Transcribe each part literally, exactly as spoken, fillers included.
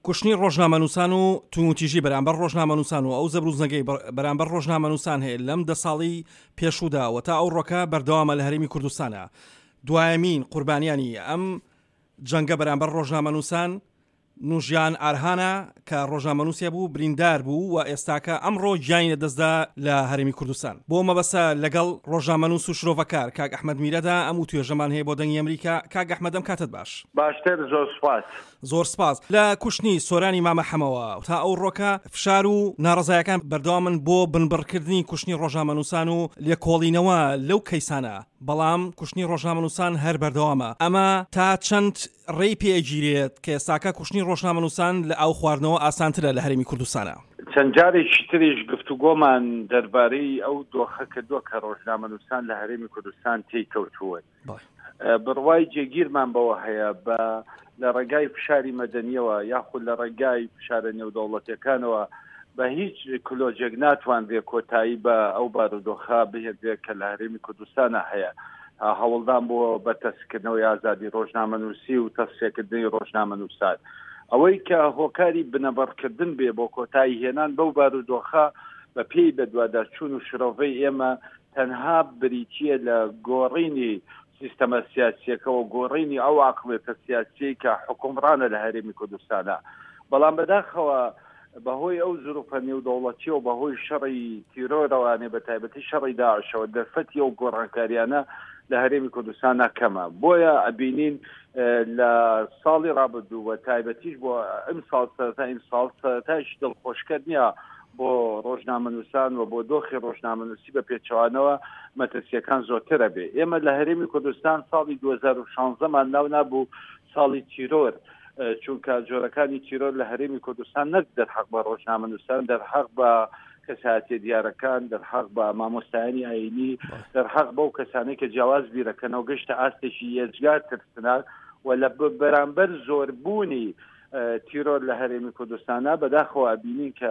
کوشتنی ڕۆژنامەنووسان و تووتیژی بەرامبەر ڕۆژنامەنووسان و ئەو زەبروزنەگەی بەرامبەر ڕۆژنامەنووسان هەیە لەم دە ساڵی پێشووداوە تا ئەو ڕۆکە بەردەوامە لە هەرێمی کوردستانە. دوایەمین قوربانیانی ئەم جەنگە بەرامبەر ڕۆژنامەنووسان نوژیان ئارهانە کە ڕۆژنامەنووسێ بوو بریندار بوو و ئێستاکە ئەمڕۆ گیانی لەدەستدا لە هەرێمی کوردستان. بۆ مەبەستە لەگەڵ ڕۆژنامەنووس و شرۆڤەکار کاک ئەحمەد میرەدا ئەم و توێژەمان هەیە بۆ دەنگی ئەمریکا. کاک ئەحمەد ئەم کاتت باش. باشتر، زۆر سپاس. زۆر سپاس. لە کوشتنی سۆرانی مامە حەمەوە تا ئەو ڕۆکە فشار و ناڕزایەکان بەردەوامن بۆ بنبڕکردنی کوشتنی ڕۆژنامەنووسان و لێکۆڵینەوە لەو کەیسانە، بەڵام کوشتنی ڕۆژنامەنووسان هەر بەردەوامە. ئەمە تا چەند ڕێی پێگیرێت کە ئێستاکە کوشتنی ڕۆژنامەنووسان لە ئاو خواردنەوە ئاسانترە لە هەرێمی کوردستانە؟ چەند جارێکی تریش گفتوگۆمان دەربارەی ئەو دۆخە کردووە کە ڕۆژنامەنووسان لە هەرێمی کوردستان تێی کەوتووە. بڕوای جێگیرمان بەوە هەیە بە لە ڕێگای فشاری مەدەنیەوە یاخود لە ڕێگای فشارە نێودەوڵەتیەکانەوە بە هیچ کلۆجێک ناتوانرێ کۆتایی بە ئەو بارودۆخە بهێنرێت کە لە هەرێمی کوردستانە هەیە. هەوڵدان بۆ بە تەسکردنەوەی ئازادی ڕۆژنامەنووسی و تەسکردنی ڕۆژنامەنووسان. ئەوەی کە هۆکاری بنەبەڕکردن بێ بۆ کۆتایی هێنان بەو بارودۆخە بە پێی بەدوادارچوون و شرۆڤەی ئێمە تەنها بریتیە لە گۆڕینی سیستەمە سیاسیەکە و گۆڕینی ئەو عاقبەتە سیاسی کە حکومڕانە لە هەرێمی کوردستانە. بەڵام بەداخەوە بەهۆی ئەو زروفە نێودەوڵەتی و بەهۆی شەڕی تیرۆرەوانێ بە تایبەتی شەڕی داعشەوە دەرفەتی ئەو گۆڕانکاریانە لە هەرێمی کوردستانە کەمە. بۆیە ئەبینین لە ساڵی ڕابردوو بە تایبەتیش بۆ ئەم ساڵ سەرەتا ئەم ساڵ سەرەتایشی دڵخۆشکەر نییە بۆ ڕۆژنامەنووسان و بۆ دۆخی ڕۆژنامەنووسی بە پێچەوانەوە مەترسیەکان زۆرترە بێ. ئێمە لە هەرێمی کوردستان ساڵی دوو هەزار و شانزدەمان ناو نابوو ساڵی تیرۆر، چونکە جۆرەکانی تیرۆر لە هەرێمی کوردستان نەک دەرحەق بە ڕۆژنامەنووسان، دەرحەق بە کەسایەتیە دیارەکان، دەرحەق بە مامۆستایانی ئاینی، دەرحەق بەو کەسانەی کە جیاواز بیرەکەنەوە گەشتە ئاستێکی یەجگار ترسناک و لە بەرامبەر زۆربوونی تیرۆر لە هەرێمی کوردستانە بەداخەوە بینین کە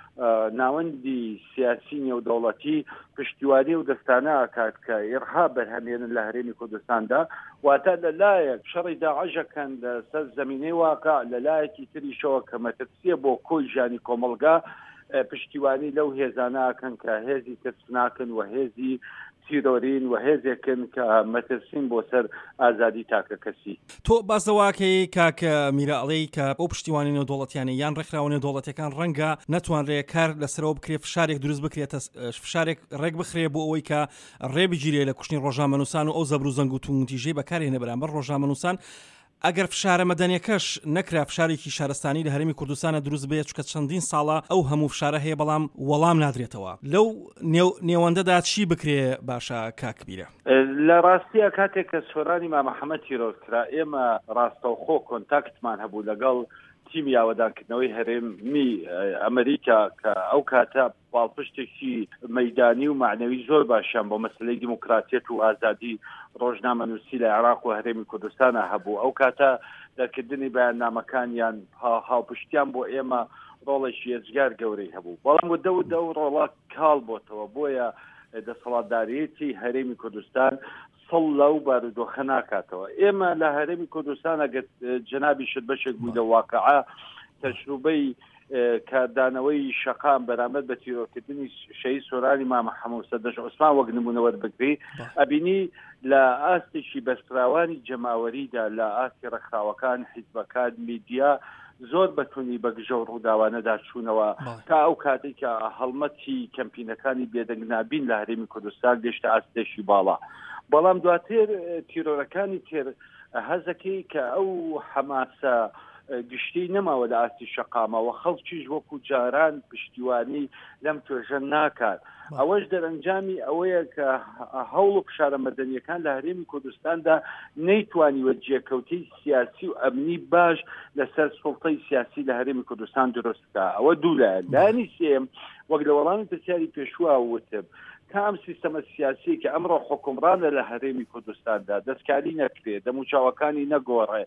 ناوەندی سیاسی نێودەوڵەتی پشتیوانی و دەستانە ئاکات کە ئێرها بەرهەمێنن لە هەرێمی کوردستاندا، واتە لەلایەک شەڕی داعشەکەن لە سەر زەمینەی واقع، لەلایەکی تریشەوە کە مەترسیە بۆ کۆی ژیانی کۆمەلگا پشتیوانی لەو هێزانەکەن کە هێزی ترسناکن و هێزی تیرۆرین و هێزێکن کە مەترسین بۆ سەر ئازادی تاکە کەسی. تۆ باسەواکەی کاکە میرەعەڵی کە ئەو پشتیوانی نێودەوڵەتیانە یان ڕێکخراوە نێودەوڵەتیەکان ڕەنگە نەتوانرێت کار لەسەرەوە بکرێت، فشارێک دروست بکرێتە فشارێک ڕێک بخرێ بۆ ئەوەی کە ڕێبگیرێ لە کوشتنی ڕۆژنامەنووسان و ئەو زەبر و زەنگ و تووتیژەی بەکارهێنە بەرامبەر ڕۆژنامەنووسان. ئەگەر فشارە مەدەنیەکەش نەکرا فشارێکی شارستانی لە هەرێمی کوردستانە دروست بێت، چونکە چەندین ساڵە ئەو هەموو فشارە هەیە بەڵام وەڵام نادرێتەوە. لەو نێوەندەدا چی بکرێ باشە کاکبیرە؟ لە ڕاستیە کاتێک کە سۆرانی مامە حەمەد تیرۆرکرا ئێمە ڕاستەوخۆ کۆنتاکتمان هەبوو لەگەڵ تیمی یاوەدانکردنەوەی هەرێمی ئەمریکا کە ئەو کاتە باڵپشتێکی مەیدانی و معنەوی زۆر باشیان بۆ مەسلەی دیموکراتیەت و ئازادی ڕۆژنامەنووسی لە عێراق و هەرێمی کوردستانە هەبوو. ئەو کاتە دەرکردنی بەیاننامەکانیان هاوپشتیان بۆ ئێمە ڕۆڵێکی ێجگار گەورەی هەبوو، بەڵام بۆ دەو دەو ڕۆڵات کاڵ بۆتەوە. بۆیە دەسەڵاتدارێتی هەرێمی کوردستان سڵ لەو بارودۆخە ناکاتەوە. ئێمە لە هەرێمی کوردستان ئەگەر جەنابی شت بەشێک بووی لە واقعە تەجروبەی کاردانەوەی شەقام بەرامبەر بە تیرۆرکردنی شەهید سۆرانی مامە حەمەد سەدەش عوسمان وەک نمونە وەربگری، ئەبینی لە ئاستێکی بەستراوانی جەماوەریدا لە ئاستی ڕێکخراوەکان، حیزبەکان، میدیا زۆر بەتونی بە گژە و ڕووداوانەدا چوونەوە تا ئەو کاتێک کە هەڵمەتی کەمپینەکانی بێدەنگنابین لە هەرێمی کوردستان گەشتە ئاستێکی باڵا. بەڵام دواتر تیرۆرەکانی تر هەزەکەی کە ئەو حەماسە گشتی نەماوە لە ئاستی شەقامەوە، خەڵکیش وەکو جاران پشتیوانی لەم توێژە ناکات. ئەوەش دەرەنجامی ئەوەیە کە هەوڵ و فشارە مەدەنیەکان لە هەرێمی کوردستاندا نەیتوانیوە جێکەوتەی سیاسی و ئەمنی باش لەسەر سوڵتەی سیاسی لە هەرێمی کوردستان دروستکە. ئەوە دوو لایە. لایەنی سێم وەک لە وەڵامی پرسیاری پێشووە وتم کام سیستەمە سیاسی کە ئەمڕۆ حکومڕانە لە هەرێمی کوردستاندا دەستکاری نەکرێت، دەموچاوەکانی نەگۆڕێ،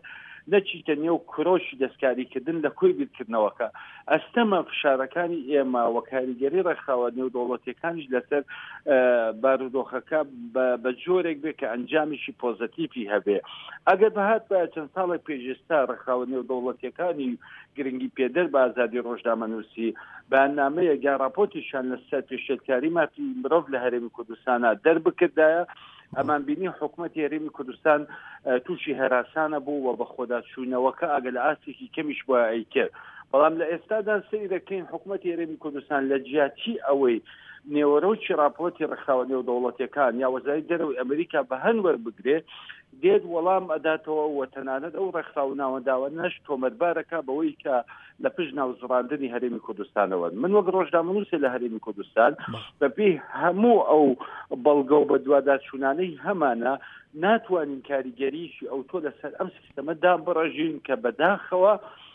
نەچیتە نێو کرۆشی دەستکاریکردن لە کۆی بیرکردنەوەکە. ئەستەمە فشارەکانی ئێمە وە کاریگەری ڕێکخراوە نێودەوڵەتیەکانیش لەسەر بارودۆخەکە بە جۆرێک بێ کە ئەنجامیشی پۆزتیڤی هەبێ. ئەگەر بەهات بە چەند ساڵێک پێشێستا ڕێکخراوە نێودەوڵەتیەکانی گرنگی پێدەر بە ئازادی ڕۆژنامەنووسی بەیاننامەیە گاڕاپۆتیشان لەسەر پێشێتکاری مافی مرۆڤ لە هەرێمی کوردستانە دەربکردایە. ئەمان بینی حکوومەتی هەرێمی کوردستان تووشی هەراسانە بوو و بە خۆداچوونەوەکە ئەگە لە ئاستێکی کەمیش بۆ ئەیکرد. بەڵام لە ئێستادا سەیری دەکەین حکوومەتی هەرێمی کوردستان لە جیاتی ئەوەی نێوەرەوکی راپۆرتی ڕێکخراوە نێودەوڵەتیەکان یا وەزارەتی دەرەوەی ئەمریکا بە هەن وەربگرێ دێت وەڵام ئەداتەوە و تەنانەت ئەو ڕێکخراوە ناوەنداوە نەش تۆمەتبارەکە بەوەی کە لە پشت ناوزڕاندنی هەرێمی کوردستانەوە. من وەک ڕۆژنامەنووسێ لە هەرێمی کوردستان بەپێی هەموو ئەو بەڵگە و بە دوواداچوونانەی هەمانە ناتوانین کاریگەریشی ئەو تۆ لەسەر ئەم سیستەمەدا بڕژین کە بەداخەوە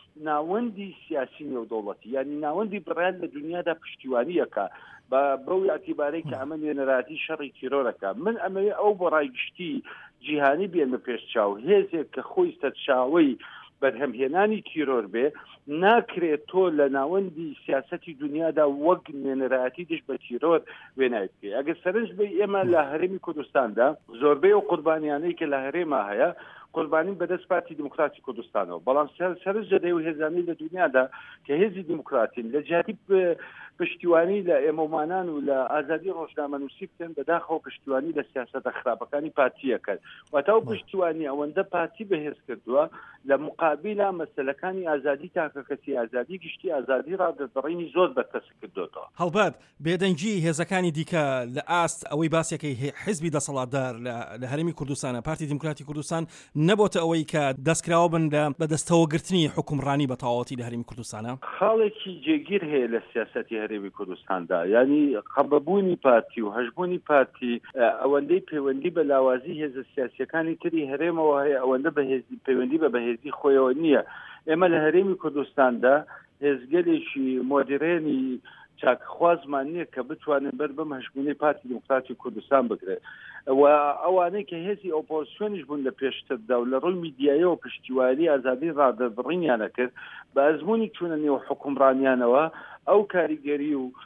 ناوەندی سیاسی نێودەوڵەتی یعنی ناوەندی بڕیان لە دنیادا پشتیوانیەکە بە بەو یاعتیبارەی کە ئەمە نوێنەراتی شەڕی تیرۆرەکە. من ئەمەوێ ئەو بۆ ڕایگشتی جیهانی بێنە پێش چاو هێزێک کە خۆی سەرچاوەی بەرهەمهێنانی تیرۆر بێ ناکرێت تۆ لە ناوەندی سیاسەتی دنیادا وەک نوێنەراتی دش بە تیرۆر وێنایت بکەی. ئەگەر سەرنج بێ ئێمە لە هەرێمی کوردستاندا زۆربەی و قوربانیانەی کە لە هەرێما هەیە قوربانی بەدەست پارتی دیموکراتی کوردستانەوە. بەڵام سەرنج دەدەی و هێزانی لە دنیادا کە هێزی دیموکراتین لە جیاتی پشتیوانی لە ئێمەمانان و لە ئازادی ڕۆژنامەنووسی بکەن بەداخەوە پشتیوانی لە سیاسەتە خراپەکانی پارتیەکەن واتە ئەو پشتیوانی ئەوەندە پارتی بەهێز کردووە لە مقابلا مەسەلەکانی ئازادی تاکەکەسی ئازادی گشتی ئازادی ڕادەبڕینی زۆر بەرکەس کردوتەوە. هەڵبەت بێدەنگی هێزەکانی دیکە لە ئاست ئەوەی باسیەکەی حیزبی دەسەڵاتدار لە هەرێمی کوردستانە پارتی دیموکراتی کوردستان نەبووتە ئەوەی کە دەستکراوە بن لە بەدەستەوەگرتنی حکومڕانی بە تەواوەتی لە هەرێمی کوردستانە. خاڵێکی جێگیر هەیە لە سیاسەتی هەرێمی کوردستاندا ینی قەبەبوونی پارتی و هەژبوونی پارتی ئەوەندەی پەیوەندی بە لاوازی هێزە سیاسیەکانی تری هەرێمەوە هەیە ئەوەندە بەهێزی پەیوەندی بە بەهێزی خۆیەوە نییە. ئێمە لە هەرێمی کوردستاندا هێزگەلێکی مۆدیرێنی چاکخوازمان نییە کە بتوانن بەر بەم هەژبوونی پارتی دیموکراتی کوردستان بگرێت و ئەوانەی کە هێزی ئۆپۆزیسیۆنیش بوون لە پێشتردا و لە ڕووی میدیایەوە پشتیوانی ئازادی ڕادەبڕینیانە کرد بە ئەزمموی چوونە نێو حکومڕانیانەوە ئەو کاریگەری و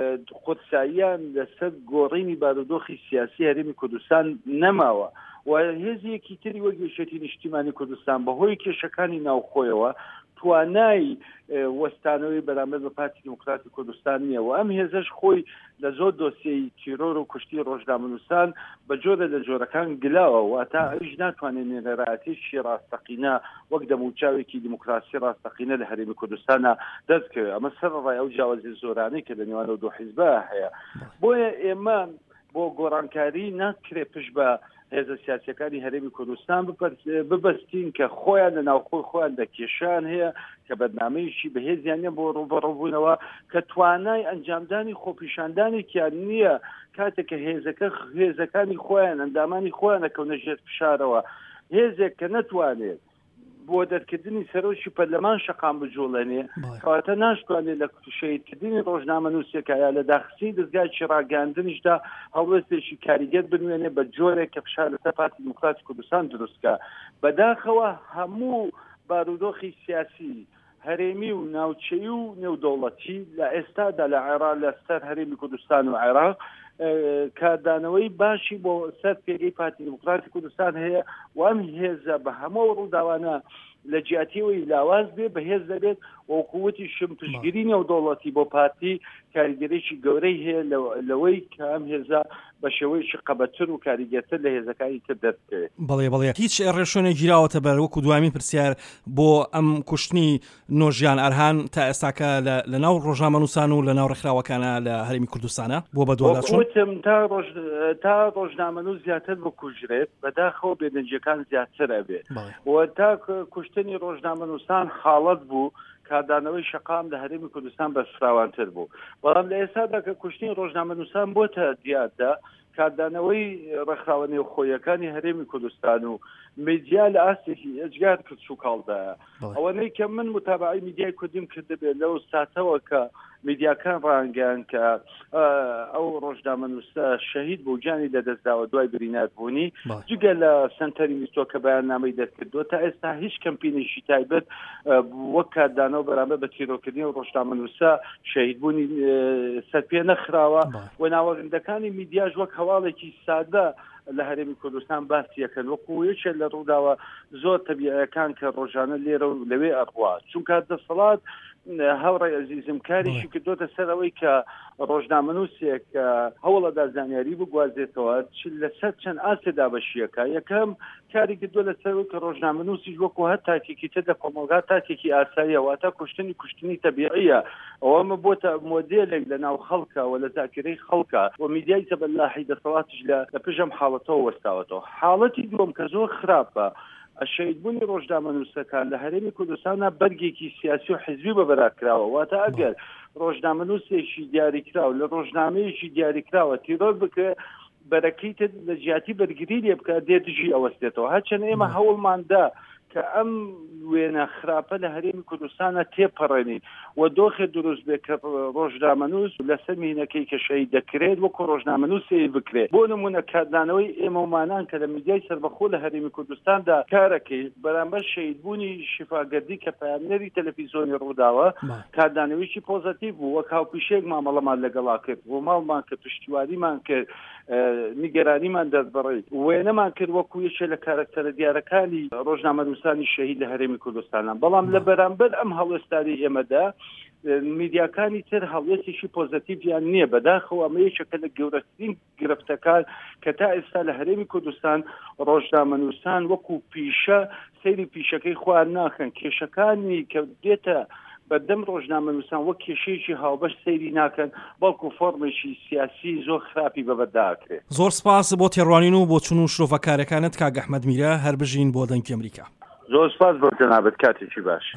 خودساییان لەسەر گۆڕینی بارودۆخی سیاسی هەرێمی کوردستان نەماوە و هێزیەکی تری وەک یەکێتی نیشتیمانی کوردستان بەهۆی کێشەکانی ناوخۆیەوە توانای وەستانەوەی بەرامبەر بە پارتی دیموکراتی کوردستان نییە و ئەم هێزەش خۆی لە زۆر دۆسیەی تیرۆر و کوشتی ڕۆژنامەنووسان بە جۆرە لە جۆرەکان گلاوە و تا ئەویش ناتوانێت نێرەڕایەتیشی ڕاستەقینە وەک دەموچاوێکی دیموکراسی ڕاستەقینە لە هەرێمی کوردستانە دەستکەوێت. ئەمە سەرڕای ئەو جیاوازی زۆرانەی کە لە نێوانەوە دوو حیزبە هەیە. بۆیە ئێمە بۆ گۆڕانکاری ناکرێت پشت بە هێزە سیاسیەکانی هەرێمی کوردستان ببەستین کە خۆیان لە ناوخۆی خۆیان دەکێشان هەیە کە بەرنامەیەکی بەهێزیانە بۆ ڕوبەڕووبوونەوە کە توانای ئەنجامدانی خۆپیشاندانێکیان نییە کاتێک کە هێزەکە هێزەکانی خۆیان ئەندامانی خۆیان ئەکەونە ژێر فشارەوە. هێزێک کە نەتوانێت بۆ دەرکردنی سەرۆکی پەرلەمان شەقام بجوڵێنێ کەواتە ناشتوانێت لە شەیدکردنی ڕۆژنامەنووسیەکە یا لە داخستنی دەستگای ڕاگەاندنیشدا هەڵوێستێکی کاریگەر بنوێنێ بە جۆرێک کە فشار لەسەر پارتی دیموکراتی کوردستان دروستکە. بەداخەوە هەموو بارودۆخی سیاسی هەرێمی و ناوچەی و نێودەوڵەتی لە ئێستادا لە عێراق لەسەر هەرێمی کوردستان و عێراق کاردانەوەی باشی بۆ سەر پێگەی پارتی دیموکراتی کوردستان هەیە و ئەم هێزە بە هەموو ڕووداوانە لە جیاتیەوەی لاواز بێ بەهێز دەبێت و قووەتی شم پشتگیری نێودەوڵەتی بۆ پارتی کاریگەرێکی گەورەی هەیە لەوەی کە ئەم هێزە بە شێوەیەکی قەبەتر و کاریگەرتر لە هێزەکانی تر دەستکەوێت. بەڵێ بەڵێ هیچ ڕێشۆنێک گیراوەتە بەر وەکو دوامین پرسیار بۆ ئەم کوشتنی نۆژیان ئەرهان تا ئێستاکە لە ناو ڕۆژنامەنووسان و لە ناو ڕێکخراوەکانە لە هەرێمی کوردستانە بۆ بەدواداچوون تا ڕۆژنامەنووس زیاتر بکوژرێت بەداخەوە بێدەنجەکان زیاتر ئەبێت و تا کوشتنی ڕۆژنامەنووسان حاڵەت بوو کاردانەوەی شەقام لە هەرێمی کوردستان بەسفراوانتر بوو. بەڵام لە ئێستادا کە کوشتنی ڕۆژنامەنووسان بۆتە دیاردا کاردانەوەی ڕێکخراوە نێوخۆیەکانی هەرێمی کوردستان و میدیا لە ئاستێکی ئەجگار کرد و کاڵدایە ئەوەنەی کە من متابعی میدیای کوردیم کردبێت لەو ساتەوە کە میدیاکان ڕانگەیان کە ئەو ڕۆژنامە نووسە شەهید بوو گیانی لەدەستداوە دوای بریناتبوونی جگە لە سنتەری میستۆ کە بەیاننامەی دەستکردووە تا ئێستا هیچ کەمپینێکی تایبەت وەک کاتدانەوە بەرامبەر بە تیرۆکردنی و ڕۆژنامە نووسە شەهیدبوونی سەرپێ نەخراوە و ناوەڕندەکانی میدیاژ وەک هەواڵێکی سادە لە هەرێمی کوردستان باسیەکەن وەکو یەکێک لە ڕووداوە زۆر تەبیعیەکان کە ڕۆژانە لێرە و لەوێ ئەڕوا چونکە دەسەڵات هاوڕێی عزیزم کاریشی کردوتە سەر ئەوەی کە ڕۆژنامەنووسێک هەوڵەدا زانیاری بگوازێتەوە لەسەر چەند ئاسێدا بەشیەکە یەکەم کاری کردووە لەسەر کە ڕۆژنامەنووسیش وەکو هەر تاکێکی تر لە کۆمەلگا تاکێکی ئاساییەوە تا کوشتنی کوشتنی تەبیعیە ئەوەمە بۆتە مۆدێلێک لە ناو خەڵکەوە لە زاکرەی خەڵکە و میدیای سەبەلاحی دەسەڵاتیش لە پێشەم حاڵەتەوە وەستاوەتەوە حاڵەتی دووەم کە زۆر خراپە شەهیدبوونی ڕۆژنامە نووسەکان لە هەرێمی کوردستانە بەرگێکی سیاسی و حیزبی بەبەراکراوە واتە ئەگەر ڕۆژنامە نووسێکی دیاریکراوە لە ڕۆژنامەیەکی دیاریکراوە تیرۆر بکرێ بەرەکەی لە جیاتی بەرگری لێ بکە دێ دژی ئەوەستێتەوە هەرچەند ئێمە هەوڵماندا کە ئەم وێنە خراپە لە هەرێمی کوردستانە تێپەڕێنی و دۆخێ دروست بێت کە ڕۆژنامەنووس لەسەر مینەکەی کە شەهید دەکرێت وەکو ڕۆژنامەنووسێ بکرێت بۆ نمونە کاتدانەوەی ئێمەمانان کە لە میدیای سەربەخۆ لە هەرێمی کوردستاندا کارەکەی بەرامبەر شەهیدبوونی شیفاگەردی کە پایانەری تەلەڤیزیۆنی ڕووداوە کاتدانەوەیکی پۆزەتیڤ بوو وەک هاوپیشەیەک مامەڵەمان لەگەڵا کرد بۆ ماڵمان کە پشتیواریمان کرد نیگەرانیمان دەستبەڕێت وێنەمان کرد وەکو یەکێک لە کارکتەرە دیارەکانی ڕۆژنامەنووسانی شەهید لە هەرێمی کوردستانە بەڵام لە بەرامبەر ئەم هەڵوێستاری ئێمەدا میدیاکانی تر هەڵوێستێکی پۆزەتیڤیان نییە بەداخەوە ئەمە یەکێکە لە گەورەترین گرفتەکان کە تا ئێستا لە هەرێمی کوردستان ڕۆژنامەنووسان وەکو پیشە سەیری پیشەکەی خوار ناکەن کێشەکانی کە دێتە بەدەم ڕۆژنامەنووسان وەک کێشەیەکی هاوبەش سەیری ناکەن بەڵکو فۆرمێکی سیاسی زۆر خراپی بەبەرداکرێت. زۆر سپاس بۆ تێڕوانین و بۆ چون و شرۆڤەکارەکانت کاک ئەحمەد میرە هەر بژین بۆ دەنگی ئەمریکا. زۆر سپاس بۆ جەنابەت کاتێکی باش.